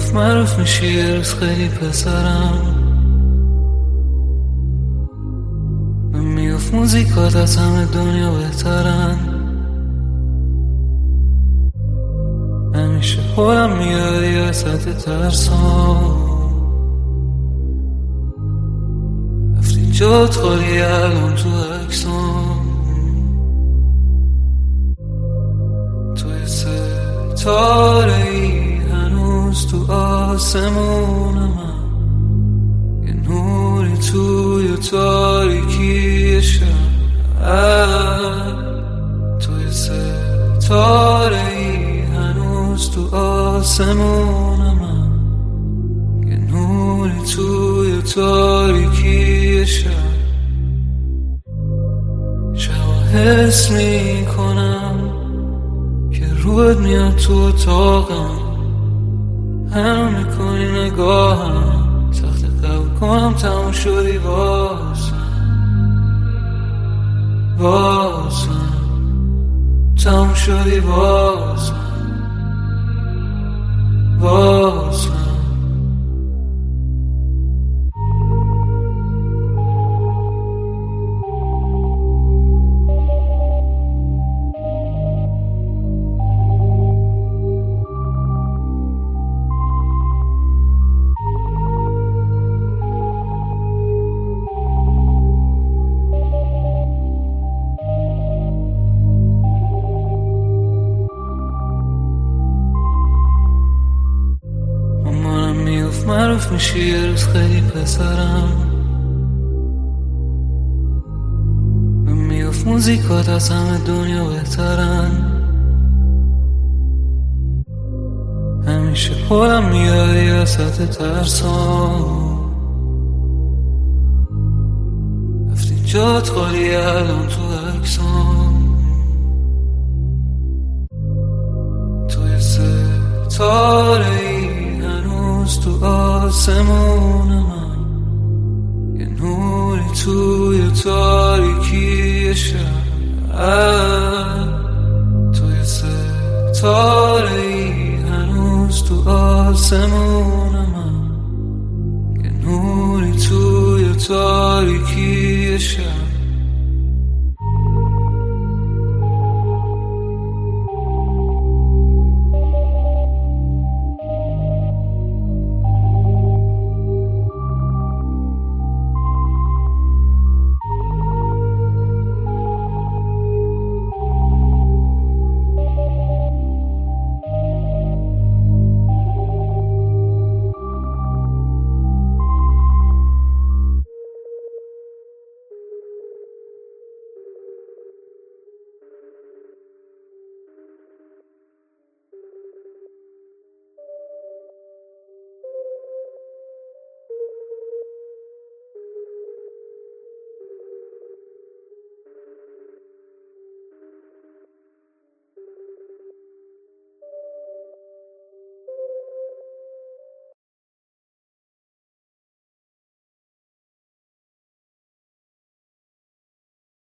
میگفت معروف میشی یه روز خیلی پسرم، میگفت موزیکات از همه دنیا بهترن. همیشه حالم میادی وسط ترسام، رفتی جات خالی الان تو عکسام. توی ستاره ای هنوز تو آسمونم، یه نوری توی تاریکی شب. توی ستاره ای هنوز تو آسمونم، یه نوری توی تاریکی شب. شبا حس میکنم که روت میاد تو اتاقم، هم میکنی نگاهم، سخت قبول کنم تموم شدی بازم، تموم شدی بازم. معروف میشی یه روز خیلی پسرم، میگفت موزیکات از همه دنیا بهترن. همیشه حالم میادی وسط ترسام، رفتی جات خالی الان تو عکسام. توی ستاره ای تو آسمونم، یه نوری توی تاریکی شب. توی ستاره ای هنوز تو آسمونم، یه نوری توی تاریکی شب.